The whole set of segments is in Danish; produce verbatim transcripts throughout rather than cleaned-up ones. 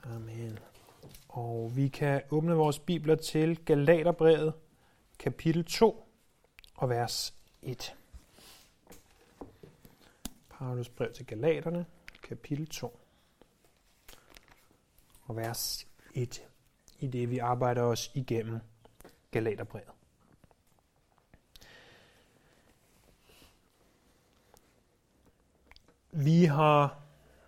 Amen. Og vi kan åbne vores bibler til Galaterbrevet, kapitel to og vers et. Paulus brev til Galaterne, kapitel to og vers et, i det vi arbejder os igennem Galaterbrevet. Vi har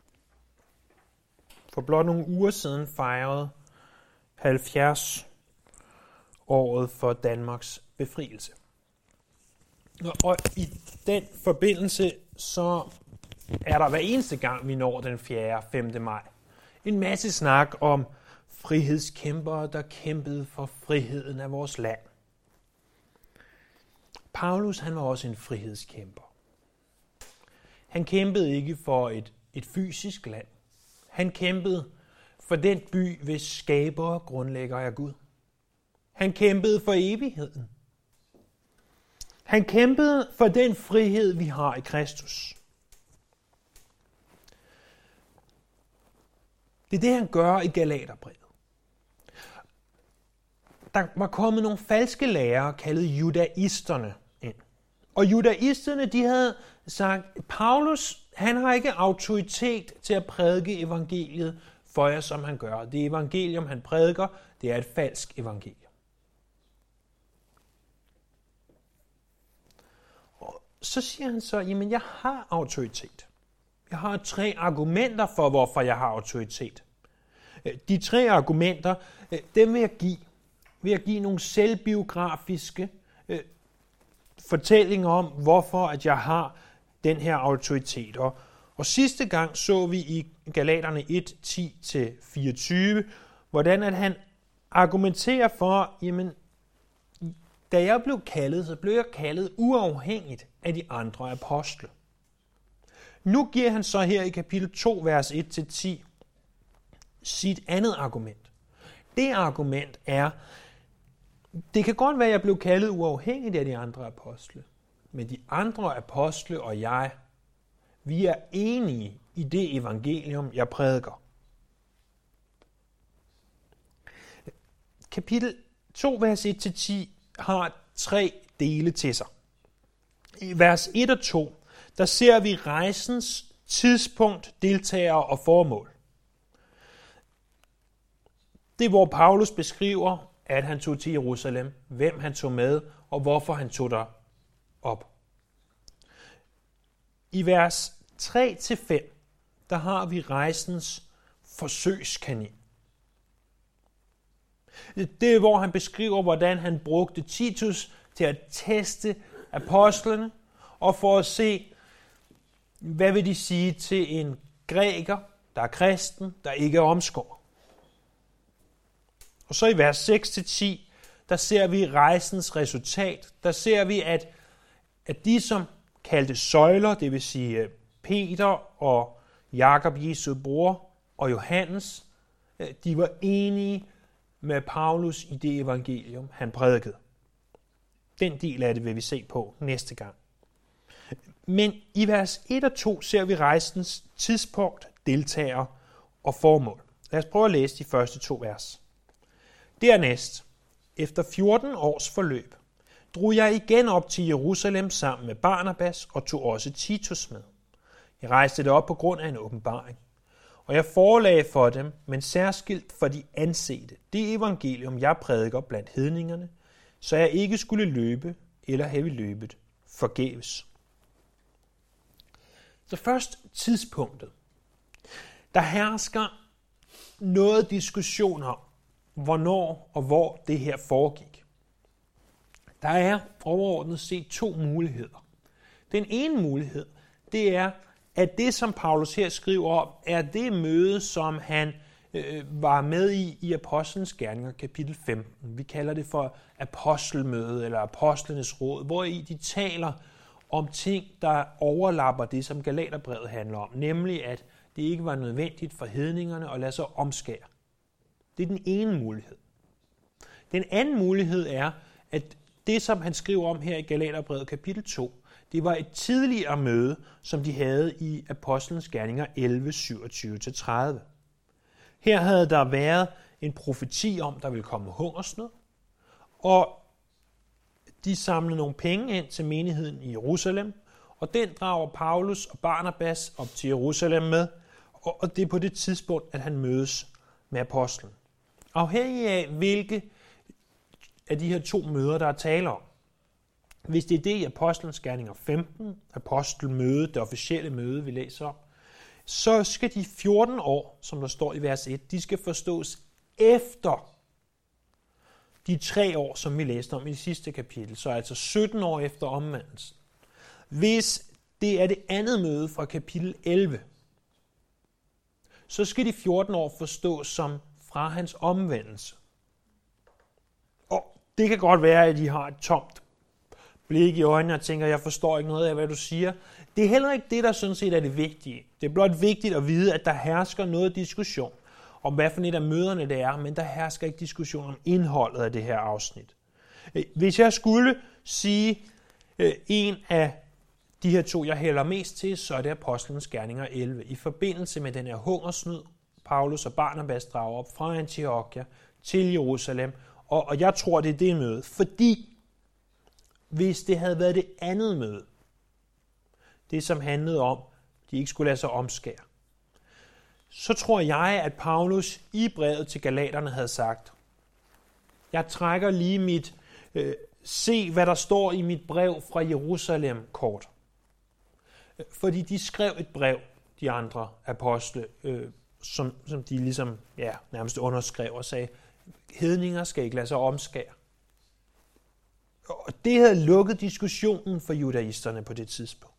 for blot nogle uger siden fejret halvfjerds året for Danmarks befrielse. Og i den forbindelse så er der hver eneste gang, vi når den fjerde og femte maj, en masse snak om frihedskæmpere, der kæmpede for friheden af vores land. Paulus, han var også en frihedskæmper. Han kæmpede ikke for et, et fysisk land. Han kæmpede for den by, hvis skaber og grundlægger er Gud. Han kæmpede for evigheden. Han kæmpede for den frihed, vi har i Kristus. Det er det, han gør i Galaterbrevet. Der var kommet nogle falske lærere, kaldet judaisterne, ind. Og judaisterne, de havde sagt, Paulus, han har ikke autoritet til at prædike evangeliet for jer, som han gør. Det evangelium, han prædiker, det er et falsk evangelium. Og så siger han så, jamen jeg har autoritet. Jeg har tre argumenter for, hvorfor jeg har autoritet. De tre argumenter, dem vil jeg give. Vil jeg give nogle selvbiografiske øh, fortællinger om, hvorfor at jeg har den her autoritet. Og, og sidste gang så vi i Galaterne et, ti til fireogtyve, hvordan at han argumenterer for, jamen, da jeg blev kaldet, så blev jeg kaldet uafhængigt af de andre apostle. Nu giver han så her i kapitel to, vers et til ti, sit andet argument. Det argument er, det kan godt være, at jeg blev kaldet uafhængigt af de andre apostle, men de andre apostle og jeg, vi er enige i det evangelium, jeg prædiker. Kapitel to, vers et til ti har tre dele til sig. I vers et og to, der ser vi rejsens tidspunkt, deltagere og formål. Det er, hvor Paulus beskriver, at han tog til Jerusalem, hvem han tog med, og hvorfor han tog der op. I vers tre til fem, der har vi rejsens forsøgskanin. Det er, hvor han beskriver, hvordan han brugte Titus til at teste apostlene, og for at se, hvad vil de sige til en græker, der er kristen, der ikke er omskåret. Og så i vers seks til ti, der ser vi rejsens resultat. Der ser vi, at, at de, som kaldte søjler, det vil sige Peter og Jakob, Jesu bror, og Johannes, de var enige med Paulus i det evangelium, han prædikede. Den del af det vil vi se på næste gang. Men i vers et og to ser vi rejsens tidspunkt, deltagere og formål. Lad os prøve at læse de første to vers. Dernæst, efter fjorten års forløb, drog jeg igen op til Jerusalem sammen med Barnabas og tog også Titus med. Jeg rejste det op på grund af en åbenbaring, og jeg forelagde for dem, men særskilt for de ansete, det evangelium, jeg prædiker blandt hedningerne, så jeg ikke skulle løbe eller have løbet forgæves. Så først tidspunktet. Der hersker noget diskussion om, hvornår og hvor det her foregik. Der er overordnet set to muligheder. Den ene mulighed, det er, at det, som Paulus her skriver om, er det møde, som han øh, var med i i Apostlenes Gerninger, kapitel femten. Vi kalder det for apostelmøde eller apostlenes råd, hvor i de taler om ting, der overlapper det, som Galaterbrevet handler om, nemlig at det ikke var nødvendigt for hedningerne at lade sig omskære. Det er den ene mulighed. Den anden mulighed er, at det, som han skriver om her i Galaterbrevet kapitel to, det var et tidligere møde, som de havde i Apostlenes Gerninger elleve, syvogtyve til tredive. Her havde der været en profeti om, der ville komme hungersnød, og de samlede nogle penge ind til menigheden i Jerusalem, og den drager Paulus og Barnabas op til Jerusalem med, og det er på det tidspunkt, at han mødes med apostlen. Afhængig af, hvilke af de her to møder, der er tale om. Hvis det er det i Apostlenes Gerninger femten, apostelmødet, det officielle møde, vi læser om, så skal de fjorten år, som der står i vers et, de skal forstås efter de tre år, som vi læste om i det sidste kapitel, så altså sytten år efter omvendelsen. Hvis det er det andet møde fra kapitel elleve, så skal de fjorten år forstås som fra hans omvendelse. Og det kan godt være, at de har et tomt blik i øjnene og tænker, jeg forstår ikke noget af, hvad du siger. Det er heller ikke det, der sådan set er det vigtige. Det er blot vigtigt at vide, at der hersker noget diskussion om, hvad for et af møderne det er, men der hersker ikke diskussion om indholdet af det her afsnit. Hvis jeg skulle sige en af de her to, jeg hælder mest til, så er det Apostlenes Gerninger elleve. I forbindelse med den her hungersnød, Paulus og Barnabas drager op fra Antiochia til Jerusalem, og, og jeg tror, det er det møde, fordi hvis det havde været det andet møde, det som handlede om, de ikke skulle lade sig omskære, så tror jeg, at Paulus i brevet til Galaterne havde sagt, jeg trækker lige mit, øh, se hvad der står i mit brev fra Jerusalem kort. Fordi de skrev et brev, de andre apostle, øh, som, som de ligesom ja, nærmest underskrev og sagde, hedninger skal ikke lade sig omskære. Og det havde lukket diskussionen for judaisterne på det tidspunkt.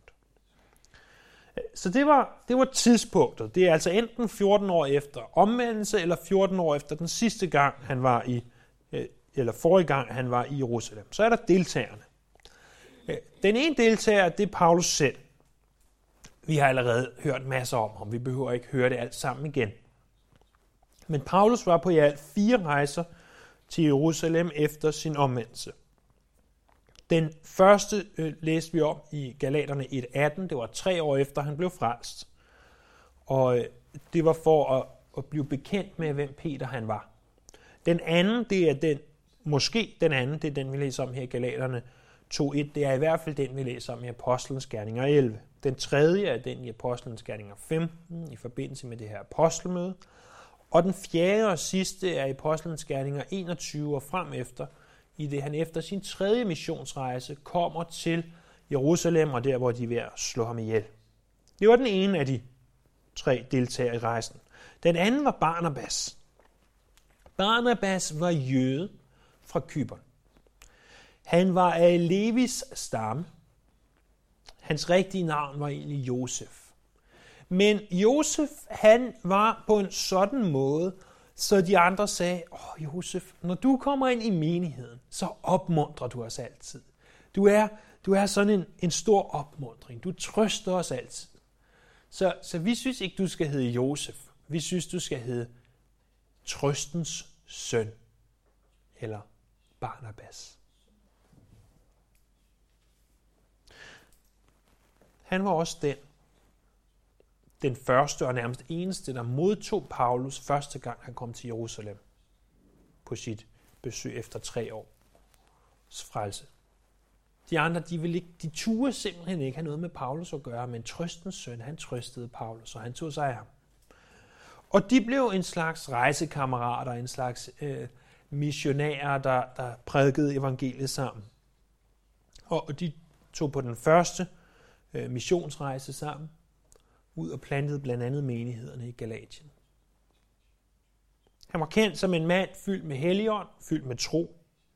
Så det var, det var tidspunktet. Det er altså enten fjorten år efter omvendelse, eller fjorten år efter den sidste gang, han var i, eller forrige gang, han var i Jerusalem. Så er der deltagerne. Den ene deltager, det er Paulus selv. Vi har allerede hørt masser om ham. Vi behøver ikke høre det alt sammen igen. Men Paulus var på i alt fire rejser til Jerusalem efter sin omvendelse. Den første øh, læste vi om i Galaterne et atten. Det var tre år efter, han blev frelst. Og øh, det var for at, at blive bekendt med, hvem Peter han var. Den anden, det er den, måske den anden, det er den, vi læser om her i Galaterne to et. Det er i hvert fald den, vi læser om i Apostlenes Gerninger elleve. Den tredje er den i Apostlenes Gerninger femten, i forbindelse med det her apostelmøde. Og den fjerde og sidste er i Apostlenes Gerninger enogtyve og frem efter, i det han efter sin tredje missionsrejse kommer til Jerusalem, og der hvor de er ved at slå ham ihjel. Det var den ene af de tre deltagere i rejsen. Den anden var Barnabas. Barnabas var jøde fra Cypern. Han var af Levis stamme. Hans rigtige navn var egentlig Josef. Men Josef, han var på en sådan måde, så de andre sagde, åh Josef, når du kommer ind i menigheden, så opmuntrer du os altid. Du er, du er sådan en, en stor opmuntring. Du trøster os altid. Så, så vi synes ikke, du skal hedde Josef. Vi synes, du skal hedde trøstens søn. Eller Barnabas. Han var også den, den første og nærmest eneste, der modtog Paulus første gang, han kom til Jerusalem på sit besøg efter tre års frelse. De andre, de, ville ikke, de turde simpelthen ikke have noget med Paulus at gøre, men trøstens søn, han trøstede Paulus, og han tog sig af ham. Og de blev en slags rejsekammerater, en slags øh, missionærer, der, der prædikede evangeliet sammen. Og de tog på den første øh, missionsrejse sammen, ud og plantede blandt andet menighederne i Galatien. Han var kendt som en mand fyldt med helligånd, fyldt med tro.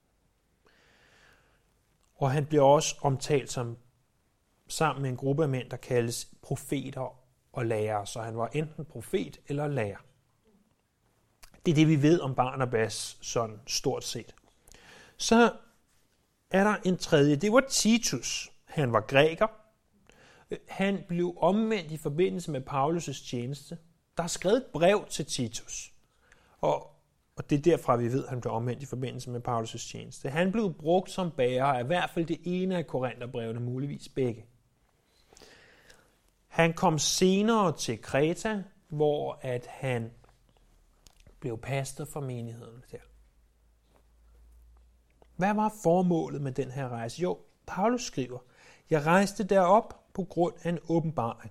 Og han blev også omtalt som sammen med en gruppe af mænd, der kaldes profeter og lærere. Så han var enten profet eller lærer. Det er det, vi ved om Barnabas sådan stort set. Så er der en tredje. Det var Titus. Han var græker. Han blev omvendt i forbindelse med Paulus' tjeneste. Der er skrevet et brev til Titus. Og, og det er derfra, vi ved, at han blev omvendt i forbindelse med Paulus' tjeneste. Han blev brugt som bærer af i hvert fald det ene af Korinterbrevene, muligvis begge. Han kom senere til Kreta, hvor at han blev pastor for menigheden der. Hvad var formålet med den her rejse? Jo, Paulus skriver, jeg rejste derop på grund af en åbenbaring.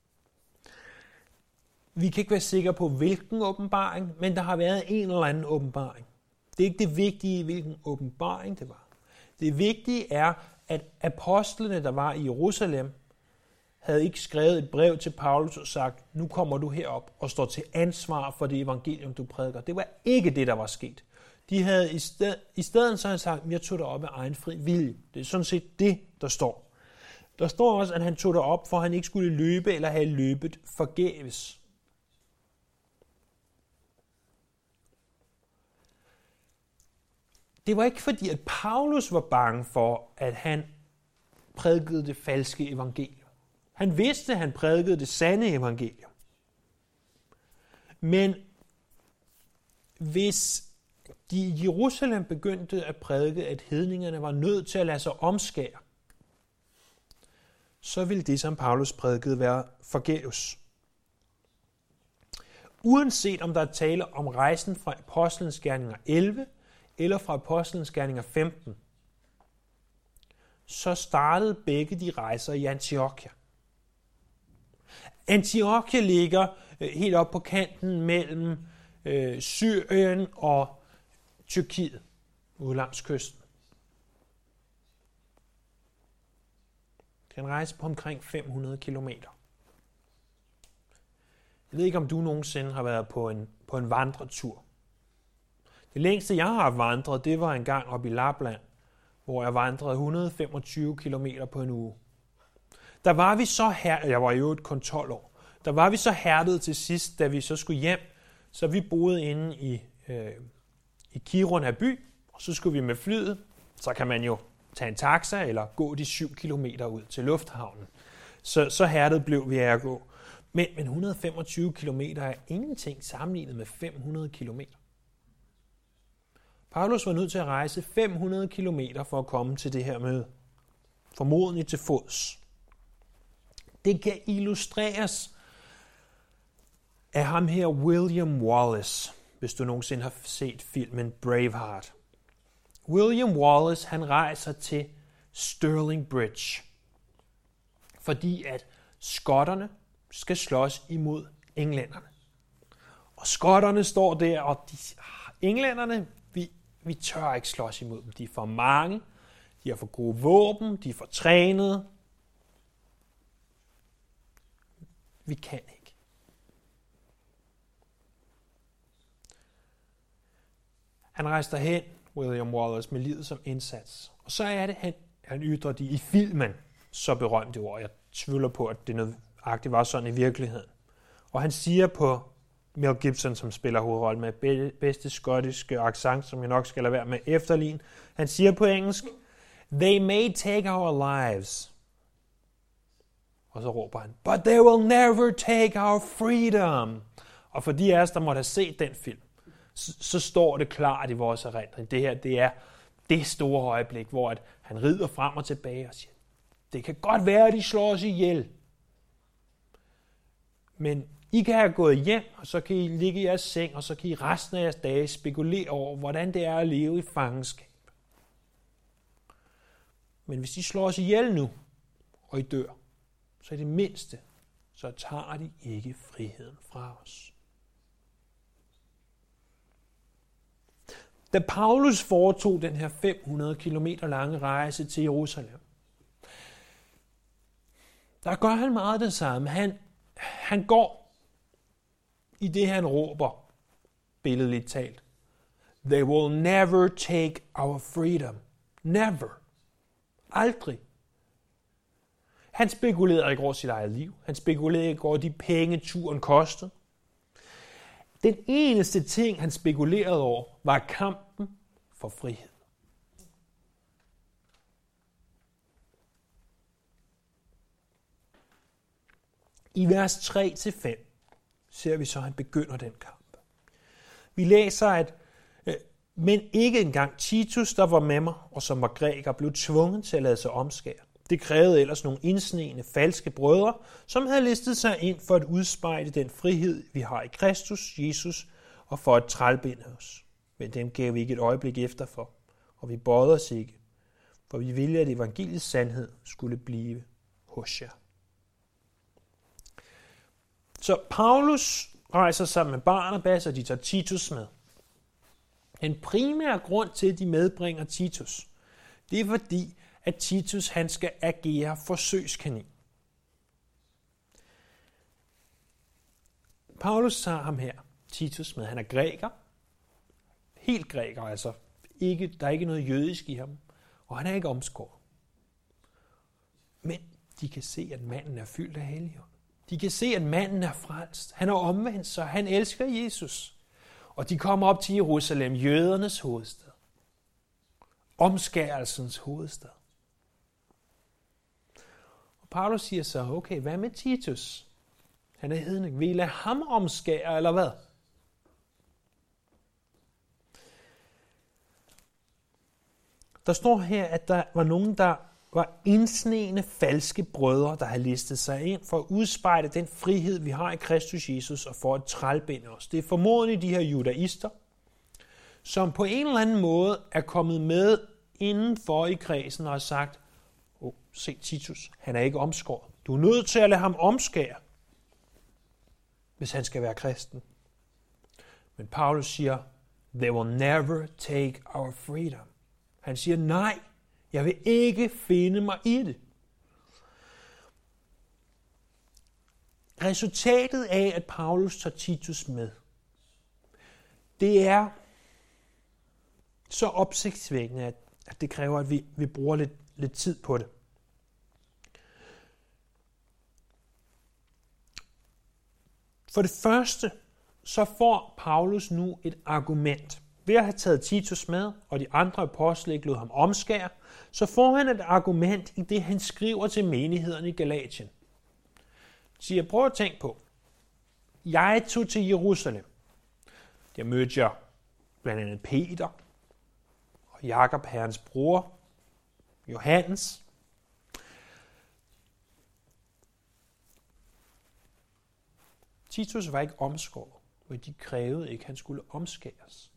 Vi kan ikke være sikre på, hvilken åbenbaring, men der har været en eller anden åbenbaring. Det er ikke det vigtige, hvilken åbenbaring det var. Det vigtige er, at apostlene, der var i Jerusalem, havde ikke skrevet et brev til Paulus og sagt, nu kommer du herop og står til ansvar for det evangelium, du prædiker. Det var ikke det, der var sket. De havde i stedet, i stedet så havde sagt, jeg tog dig op af egen fri vilje. Det er sådan set det, der står. Der står også, at han tog dig op, for at han ikke skulle løbe eller have løbet forgæves. Det var ikke fordi, at Paulus var bange for, at han prædikede det falske evangelium. Han vidste, at han prædikede det sande evangelium. Men hvis de i Jerusalem begyndte at prædike, at hedningerne var nødt til at lade sig omskære, så ville det, som Paulus prædikede, være forgæves. Uanset om der er tale om rejsen fra Apostlenes Gerninger elleve eller fra Apostlenes Gerninger femten, så startede begge de rejser i Antiochia. Antiochia ligger helt op på kanten mellem øh, Syrien og Tyrkiet, ude langs kysten. Det er en rejse på omkring fem hundrede kilometer. Jeg ved ikke, om du nogensinde har været på en, på en vandretur. Det længste, jeg har vandret, det var en gang op i Lapland, hvor jeg vandrede et hundrede og femogtyve kilometer på en uge. Der var vi så her, jeg var jo et kun tolv år, der var vi så hærdet til sidst, da vi så skulle hjem, så vi boede inde i, øh, i Kiruna by, og så skulle vi med flyet, så kan man jo tage en taxa eller gå de syv kilometer ud til lufthavnen. Så, så hærdet blev vi af at gå. Men, men et hundrede og femogtyve kilometer er ingenting sammenlignet med fem hundrede kilometer. Paulus var nødt til at rejse fem hundrede kilometer for at komme til det her møde. Formodentlig til fods. Det kan illustreres af ham her William Wallace, hvis du nogensinde har set filmen Braveheart. William Wallace, han rejser til Stirling Bridge, fordi at skotterne skal slås imod englænderne. Og skotterne står der, og de, englænderne, vi, vi tør ikke slås imod dem. De er for mange, de har for gode våben, de er for trænede. Vi kan ikke. Han rejste derhen, William Wallace, med livet som indsats. Og så er det, han, han ytrer det i filmen, så berømte ord. Jeg tvivler på, at det nødvendigt var sådan i virkeligheden. Og han siger på Mel Gibson, som spiller hovedrollen med bedste skottiske accent, som jeg nok skal lade være med efterligne. Han siger på engelsk, "They may take our lives." Og så råber han, "But they will never take our freedom." Og for de af os, der måtte have set den film, så, så står det klart i vores erindring. Det her, det er det store øjeblik, hvor at han rider frem og tilbage og siger, det kan godt være, at de slår os ihjel. Men I kan have gået hjem, og så kan I ligge i jeres seng, og så kan I resten af jeres dage spekulere over, hvordan det er at leve i fangenskab. Men hvis de slår os ihjel nu, og I dør, så er det mindste, så tager de ikke friheden fra os. Da Paulus foretog den her fem hundrede kilometer lange rejse til Jerusalem, der gør han meget det samme. Han, han går i det, han råber, billedligt talt. They will never take our freedom. Never. Aldrig. Han spekulerede ikke over sit eget liv. Han spekulerede ikke over de penge, turen kostede. Den eneste ting, han spekulerede over, var kampen for frihed. I vers tre til fem ser vi så, at han begynder den kamp. Vi læser, at men ikke engang Titus, der var med mig, og som var græker, blev tvunget til at lade sig omskære. Det krævede ellers nogle indsnegende falske brødre, som havde listet sig ind for at udspejle den frihed, vi har i Kristus Jesus, og for at trælbinde os. Men dem gav vi ikke et øjeblik efter for, og vi bøjede os ikke, for vi ville, at evangeliets sandhed skulle blive hos jer. Så Paulus rejser sammen med Barnabas, og de tager Titus med. Den primære grund til, at de medbringer Titus, det er fordi, at Titus han skal agere forsøgskanin. Paulus tager ham her, Titus, med. Han er græker. Helt græker, altså. Ikke, der er ikke noget jødisk i ham. Og han er ikke omskåret. Men de kan se, at manden er fyldt af Helligånd. De kan se, at manden er frelst. Han er omvendt, så han elsker Jesus. Og de kommer op til Jerusalem, jødernes hovedstad. Omskærelsens hovedstad. Og Paulus siger så, okay, hvad med Titus? Han er hedning. Vil I lade ham omskære, eller hvad? Der står her, at der var nogen, der var indsnegende falske brødre, der havde listet sig ind for at udspejle den frihed, vi har i Kristus Jesus, og for at trælbinde os. Det er formodentlig de her judaister, som på en eller anden måde er kommet med indenfor i kredsen og har sagt, oh, se Titus, han er ikke omskåret. Du er nødt til at lade ham omskære, hvis han skal være kristen. Men Paulus siger, they will never take our freedom. Han siger, nej, jeg vil ikke finde mig i det. Resultatet af, at Paulus tager Titus med, det er så opsigtsvækkende, at, at det kræver, at vi, vi bruger lidt, lidt tid på det. For det første, så får Paulus nu et argument. Ved at have taget Titus med, og de andre apostle ikke lod ham omskære, så får han et argument i det, han skriver til menighederne i Galatien. Så jeg prøver at tænke på, jeg tog til Jerusalem. Der mødte jeg blandt andet Peter og Jakob, Herrens bror, Johannes. Titus var ikke omskåret, og de krævede ikke, at han skulle omskæres.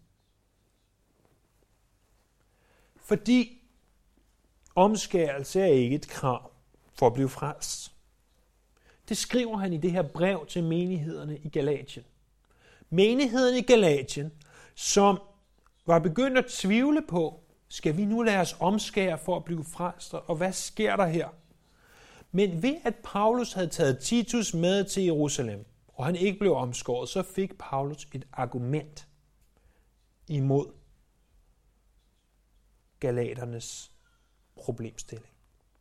Fordi omskærelse er ikke et krav for at blive frelst. Det skriver han i det her brev til menighederne i Galatien. Menigheden i Galatien, som var begyndt at tvivle på, skal vi nu lade os omskære for at blive frelst, og hvad sker der her? Men ved at Paulus havde taget Titus med til Jerusalem, og han ikke blev omskåret, så fik Paulus et argument imod galaternes problemstilling.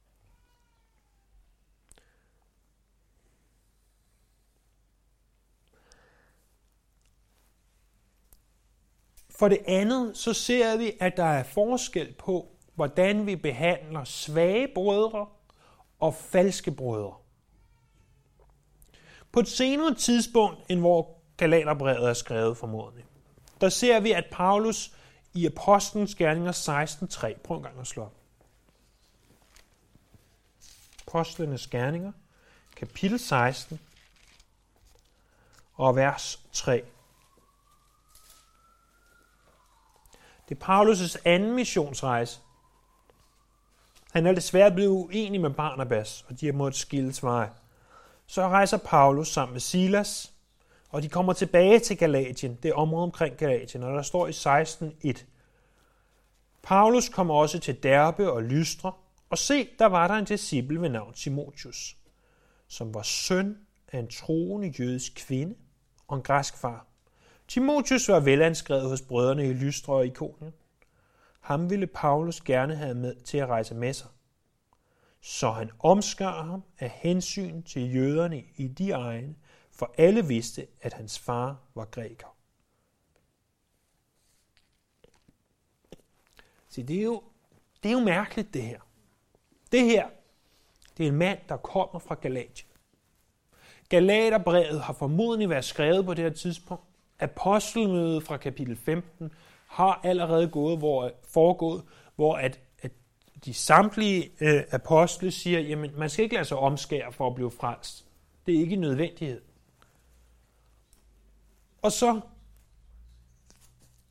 For det andet, så ser vi, at der er forskel på, hvordan vi behandler svage brødre og falske brødre. På et senere tidspunkt, end hvor Galaterbrevet er skrevet formodentlig, der ser vi, at Paulus i Apostlenes Gerninger seksten tre, prøv en gang at slå op. Apostlenes Gerninger, kapitel seksten og vers tre. Det er Paulus' anden missionsrejse. Han er desværre blevet uenig med Barnabas, og de har måttet skilles veje. Så rejser Paulus sammen med Silas, og de kommer tilbage til Galatien, det område omkring Galatien, og der står i seksten et. Paulus kom også til Derbe og Lystra, og se, der var der en disciple ved navn Timotheus, som var søn af en troende jødisk kvinde og en græsk far. Timotheus var velanskrevet hos brødrene i Lystra og Ikonien. Ham ville Paulus gerne have med til at rejse med sig. Så han omskar ham af hensyn til jøderne i de egne, for alle vidste, at hans far var græker. Så det er jo, det er jo mærkeligt, det her. Det her, det er en mand, der kommer fra Galatien. Galaterbrevet har formodentlig været skrevet på det her tidspunkt. Apostelmødet fra kapitel femten har allerede gået, hvor, foregået, hvor at, at de samtlige øh, apostle siger, jamen man skal ikke lade sig omskære for at blive frelst. Det er ikke en nødvendighed. Og så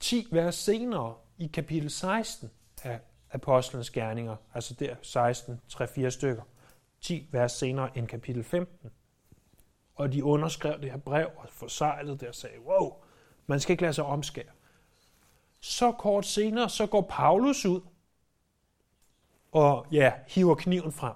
ti vers senere, i kapitel seksten af Apostlenes Gerninger, altså der seksten, tre fire stykker, ti vers senere end kapitel femten. Og de underskrev det her brev og forsejlede det og sagde, wow, man skal ikke lade sig omskære. Så kort senere, så går Paulus ud og ja, hiver kniven frem.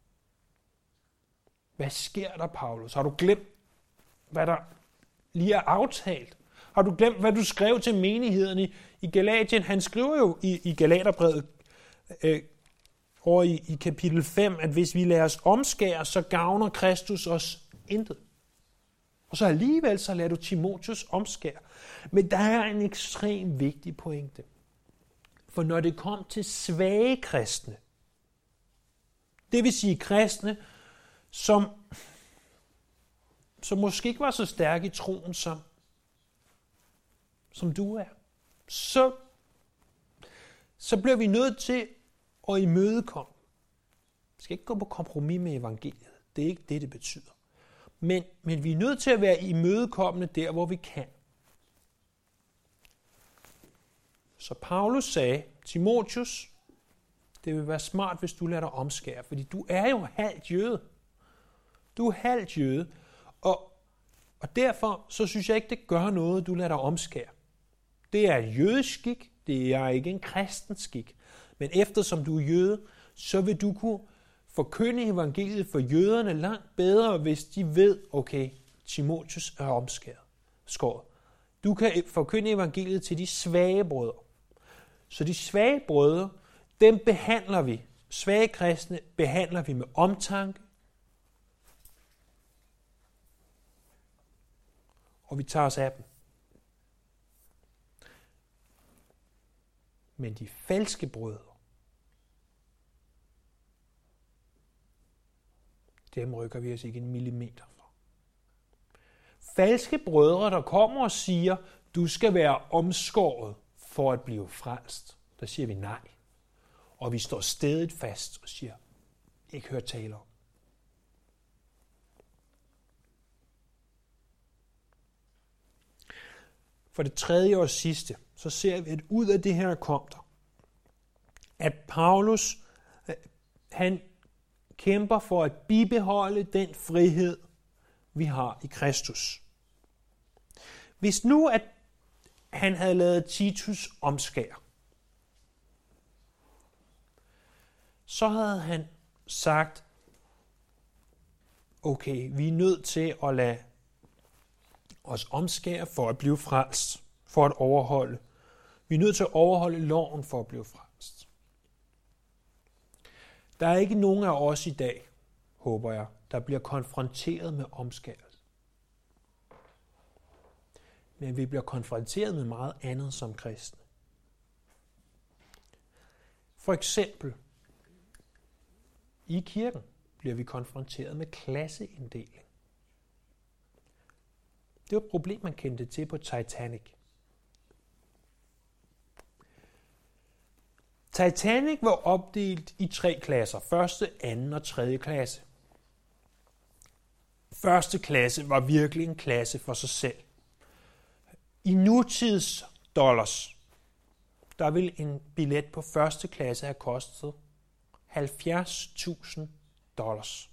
Hvad sker der, Paulus? Har du glemt, hvad der lige er aftalt? Har du glemt, hvad du skrev til menigheden i, i Galatien? Han skriver jo i, i Galaterbrevet øh, over i, i kapitel fem, at hvis vi lader os omskære, så gavner Kristus os intet. Og så alligevel så lader du Timotheus omskære. Men der er en ekstremt vigtig pointe. For når det kom til svage kristne, det vil sige kristne, som, som måske ikke var så stærke i troen, som, som du er, så, så bliver vi nødt til at imødekomme. Vi skal ikke gå på kompromis med evangeliet. Det er ikke det, det betyder. Men, men vi er nødt til at være imødekommende der, hvor vi kan. Så Paulus sagde, Timotheus, det vil være smart, hvis du lader dig omskære, fordi du er jo halvt jøde. Du er halvt jøde, og, og derfor så synes jeg ikke, det gør noget, du lader dig omskære. Det er jødisk skik, det er ikke en kristen skik. Men eftersom du er jøde, så vil du kunne forkynde evangeliet for jøderne langt bedre, hvis de ved, okay, Timotheus er omskæret, skåret. Du kan forkynde evangeliet til de svage brødre. Så de svage brødre, dem behandler vi, svage kristne behandler vi med omtanke, og vi tager os af dem. Men de falske brødre, dem rykker vi os ikke en millimeter for. Falske brødre, der kommer og siger, du skal være omskåret for at blive frelst. Der siger vi nej. Og vi står stædigt fast og siger, ikke hør tale om. For det tredje og sidste, så ser vi, at ud af det her kom der, at Paulus, han kæmper for at bibeholde den frihed, vi har i Kristus. Hvis nu, at han havde lavet Titus omskære, så havde han sagt, okay, vi er nødt til at lade os omskære for at blive frelst, for at overholde. Vi er nødt til at overholde loven for at blive frelst. Der er ikke nogen af os i dag, håber jeg, der bliver konfronteret med omskærelse. Men vi bliver konfronteret med meget andet som kristne. For eksempel, i kirken bliver vi konfronteret med klasseinddeling. Det var et problem, man kendte til på Titanic. Titanic var opdelt i tre klasser. Første, anden og tredje klasse. Første klasse var virkelig en klasse for sig selv. I nutids dollars, der vil en billet på første klasse have kostet halvfjerds tusind dollars.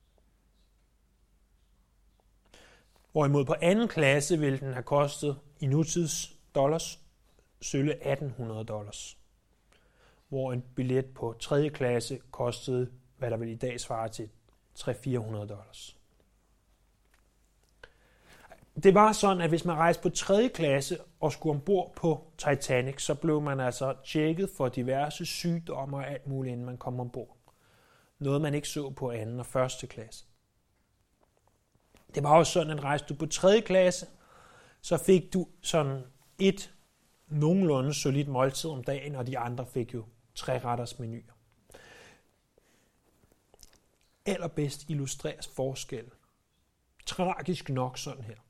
Hvorimod på anden klasse ville den have kostet i nutids dollars sølle atten hundrede dollars. Hvor en billet på tredje klasse kostede, hvad der vil i dag svare til tre til fire hundrede dollars. Det var sådan, at hvis man rejste på tredje klasse og skulle ombord på Titanic, så blev man altså tjekket for diverse sygdomme og alt muligt, inden man kom ombord. Noget, man ikke så på anden og første klasse. Det var også sådan, at rejste du på tredje klasse, så fik du sådan et nogenlunde solidt måltid om dagen, og de andre fik jo tre retters menuer. Allerbedst illustreres forskellen. Tragisk nok sådan her.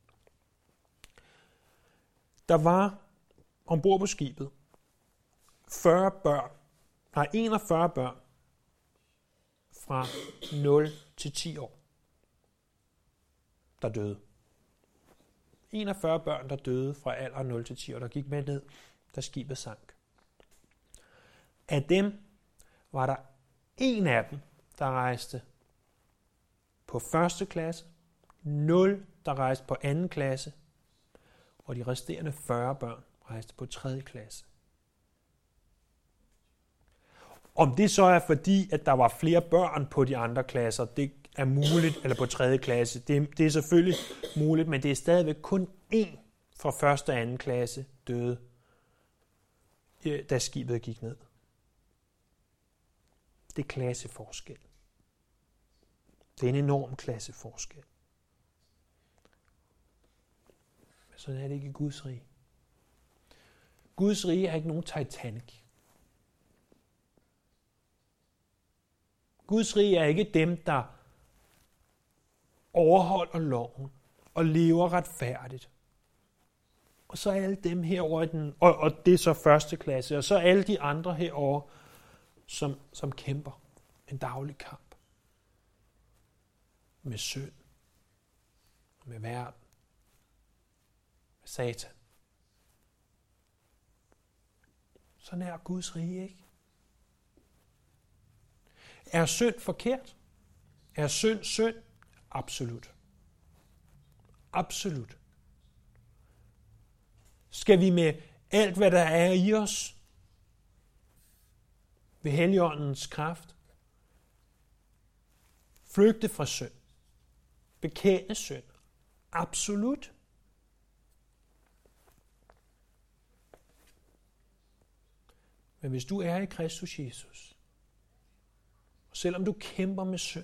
Der var ombord på skibet fyrre børn, nej enogfyrre børn fra nul til ti år, der døde. enogfyrre børn, der døde fra alder nul til ti år, der gik med ned da skibet sank. Af dem var der en af dem, der rejste på første klasse, nul, der rejste på anden klasse, og de resterende fyrre børn rejste på tredje klasse. Om det så er fordi, at der var flere børn på de andre klasser, det er muligt, eller på tredje klasse, det, det er selvfølgelig muligt, men det er stadigvæk kun én fra første og anden klasse døde, da skibet gik ned. Det er klasseforskel. Det er en enorm klasseforskel. Men sådan er det ikke i Guds rige. Guds rige er ikke nogen Titanic. Guds rige er ikke dem, der overholder loven og lever retfærdigt. Og så er alle dem herovre, i den, og, og det er så første klasse, og så er alle de andre herovre, som, som kæmper en daglig kamp med synd, med verden, med Satan. Sådan er Guds rige ikke. Er synd forkert? Er synd synd? Absolut. Absolut. Skal vi med alt, hvad der er i os, ved Helligåndens kraft, flygte fra synd, bekende synd? Absolut. Men hvis du er i Kristus Jesus, og selvom du kæmper med synd,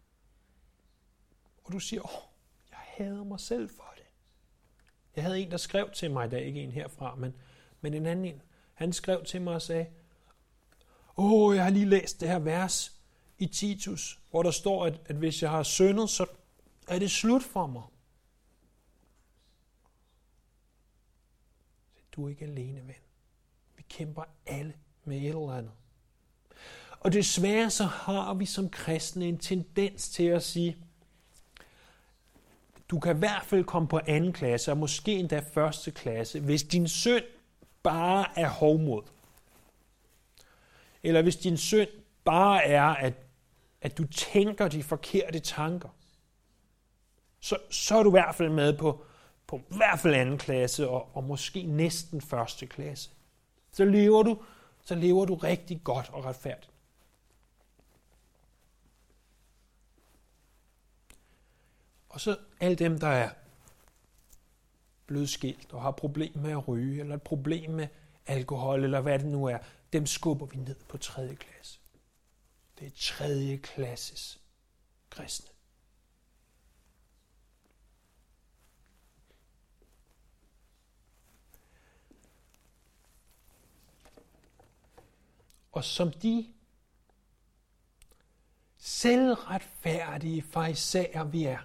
og du siger, åh, jeg hader mig selv for det. Jeg havde en, der skrev til mig i dag, ikke en herfra, men, men en anden en. Han skrev til mig og sagde, åh, jeg har lige læst det her vers i Titus, hvor der står, at, at hvis jeg har syndet, så er det slut for mig. Du er ikke alene, ven. Vi kæmper alle med et eller andet. Og desværre så har vi som kristne en tendens til at sige, du kan i hvert fald komme på anden klasse, og måske endda første klasse, hvis din synd bare er hovmod. Eller hvis din synd bare er, at, at du tænker de forkerte tanker. Så, så er du i hvert fald med på, på i hvert fald anden klasse, og, og måske næsten første klasse. Så lever du, så lever du rigtig godt og retfærdigt. Og så alle dem, der er blevet skilt og har problemer med at ryge, eller et problem med alkohol, eller hvad det nu er, dem skubber vi ned på tredje klasse. Det er tredje klasses kristne. Og som de selvretfærdige farisæer vi er,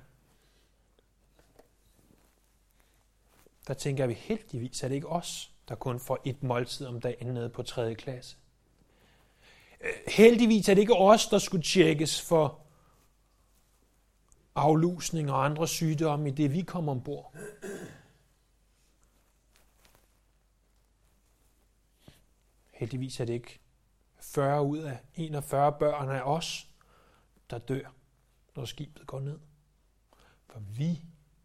der tænker vi heldigvis, at det ikke os, der kun får et måltid om dagen nede på tredje klasse. Heldigvis er det ikke os, der skulle tjekkes for aflusning og andre sygdomme i det, vi kommer ombord. Heldigvis er det ikke fyrre ud af enogfyrre børn af os, der dør, når skibet går ned. For vi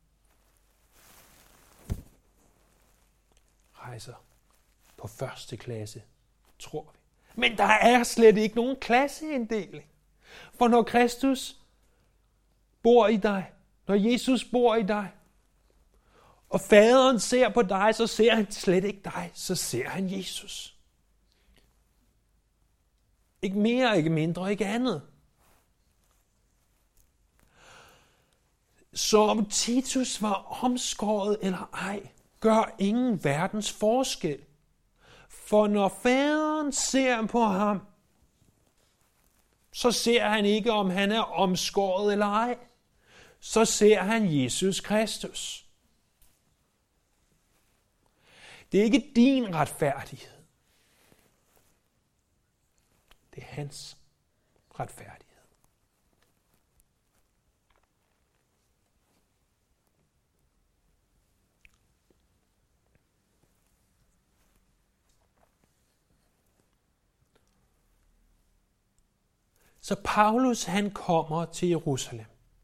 rejser på første klasse, tror vi. Men der er slet ikke nogen klasseinddeling. For når Kristus bor i dig, når Jesus bor i dig, og faderen ser på dig, så ser han slet ikke dig, så ser han Jesus. Ikke mere, ikke mindre, ikke andet. Så om Titus var omskåret eller ej, gør ingen verdens forskel. For når faderen ser på ham, så ser han ikke, om han er omskåret eller ej. Så ser han Jesus Kristus. Det er ikke din retfærdighed. Det er hans retfærdighed. Så Paulus han kommer til Jerusalem.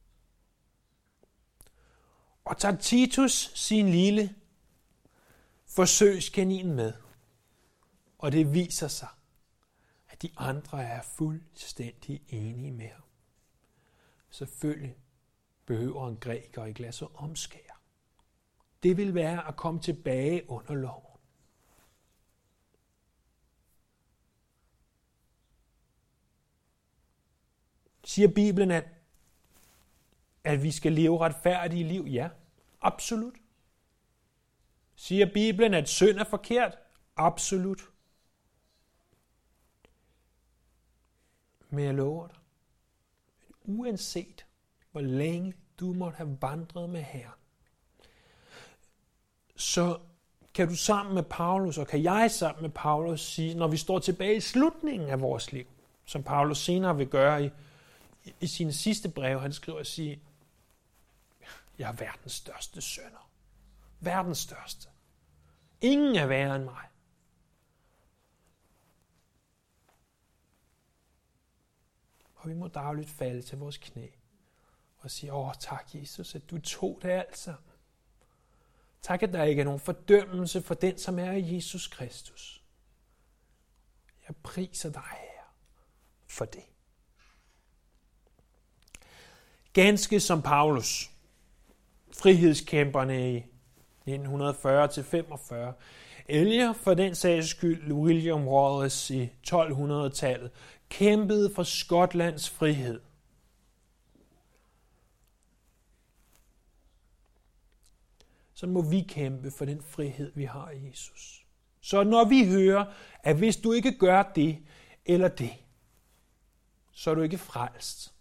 Og tager Titus sin lille forsøgskanin med. Og det viser sig, at de andre er fuldstændig enige med ham. Selvfølgelig behøver en græker i glas at omskære. Det vil være at komme tilbage under loven. Siger Bibelen, at, at vi skal leve retfærdige liv? Ja, absolut. Siger Bibelen, at synd er forkert? Absolut. Men jeg lover dig, uanset hvor længe du måtte have vandret med Herren, så kan du sammen med Paulus, og kan jeg sammen med Paulus sige, når vi står tilbage i slutningen af vores liv, som Paulus senere vil gøre i, i sine sidste breve, han skriver at sige, jeg er verdens største synder. Verdens største. Ingen er værre end mig. Og vi må dagligt falde til vores knæ og sige, åh tak Jesus, at du tog det alt sammen. Tak, at der ikke er nogen fordømmelse for den, som er i Jesus Kristus. Jeg priser dig, Herre, for det. Ganske som Paulus, frihedskæmperne i nitten fyrre til femogfyrre, eller for den sags skyld William Wallace i tolvhundredetallet, kæmpede for Skotlands frihed. Så må vi kæmpe for den frihed, vi har i Jesus. Så når vi hører, at hvis du ikke gør det eller det, så er du ikke frelst.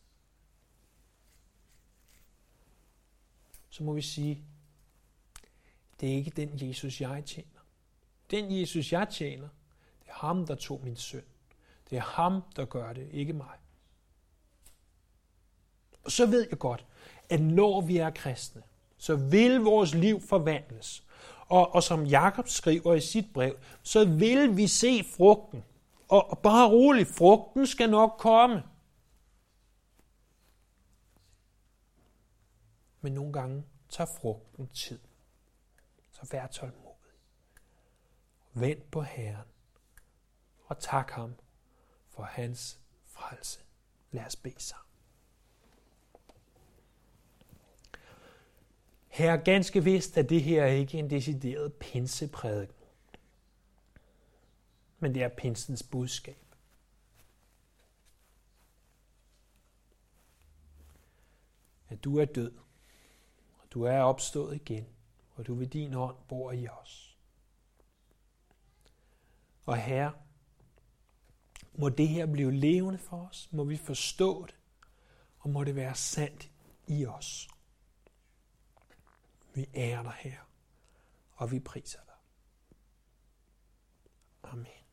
Så må vi sige, det er ikke den Jesus, jeg tjener. Den Jesus, jeg tjener, det er ham, der tog min synd. Det er ham, der gør det, ikke mig. Og så ved jeg godt, at når vi er kristne, så vil vores liv forvandles. Og, og som Jakob skriver i sit brev, så vil vi se frugten. Og, og bare roligt, frugten skal nok komme. Men nogle gange tager frugten tid. Så vær tålmodig. Vent på Herren. Og tak ham for hans frelse. Lad os bede sammen. Herre, ganske vist er det her ikke en decideret pinseprædiken, men det er pinsens budskab. At du er død, og du er opstået igen, og du ved din ånd bor i os. Og Herre, må det her blive levende for os, må vi forstå det, og må det være sandt i os. Vi ærer dig, Herre, og vi priser dig. Amen.